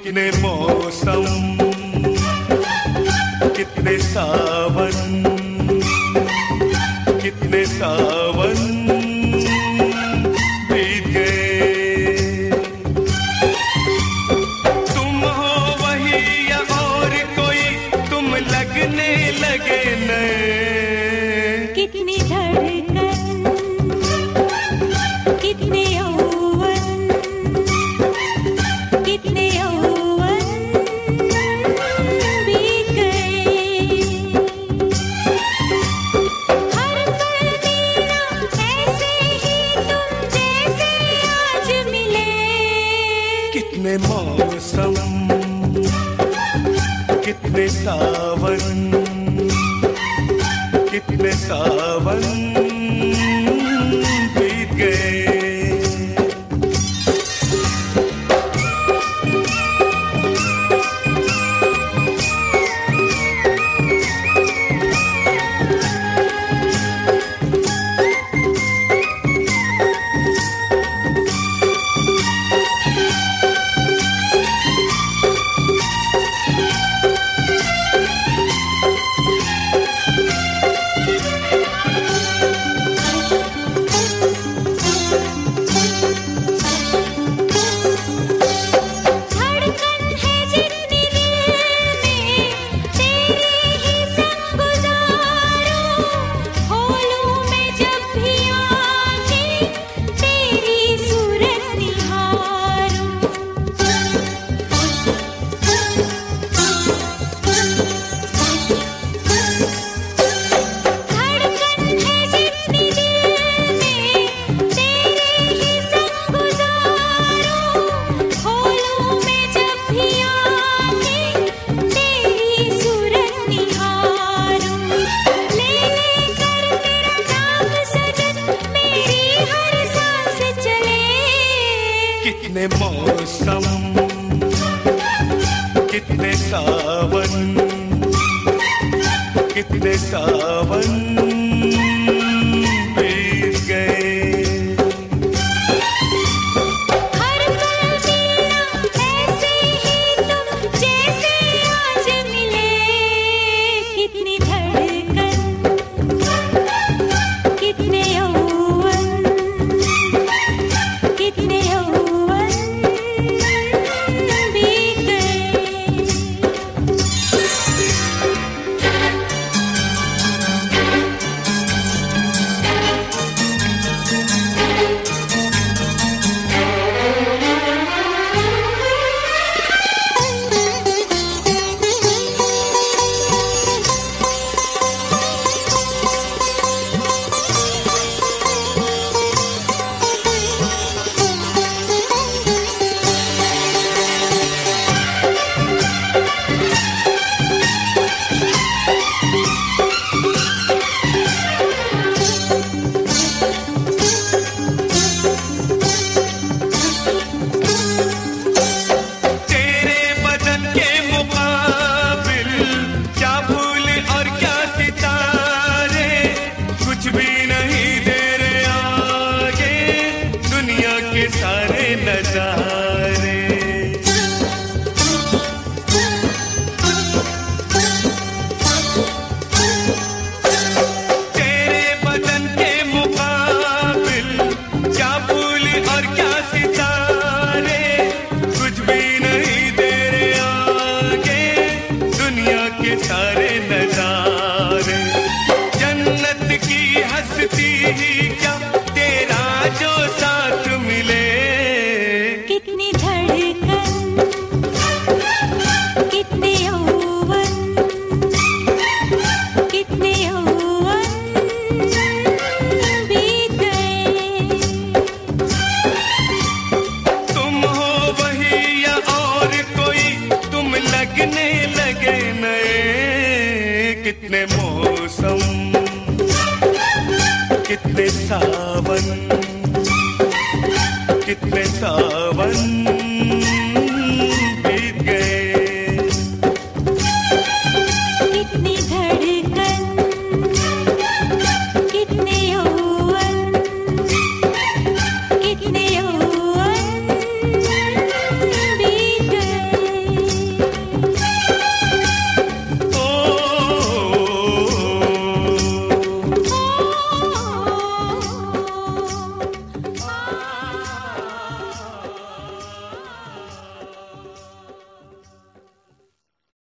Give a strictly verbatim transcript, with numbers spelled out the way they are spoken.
कितने मौसम, कितने सावन, कितने सावन बीत गए। तुम हो वही या और कोई, तुम लगने लगे नए। कितनी धड़कन, कितने यौवन, कितने यौवन बीत गए। हर पल मेरा ऐसे ही तुम जैसे आज मिले। कितने मौसम, कितने सावन, कितने सावन बीत गए। कितने मौसम, कितने सावन, कितने सावन बीत गए। हर पल मेरा ऐसे ही तुम जैसे आज मिले। कितनी धड़कन, कितने यौवन, कितने यौवन बीत गए। सारे नजारे तेरे बदन के मुकाबिल, क्या फूल और क्या सितारे, कुछ भी नहीं तेरे आगे दुनिया के सारे नजारे। जन्नत की हस्ती ही क्या तेरा जो साथ मिले। कितनी धड़कन, कितने यौवन, कितने यौवन बीत गए। तुम हो वही या और कोई, तुम लगने लगे नए। कितने मौसम, कितने सावन, कितने सावन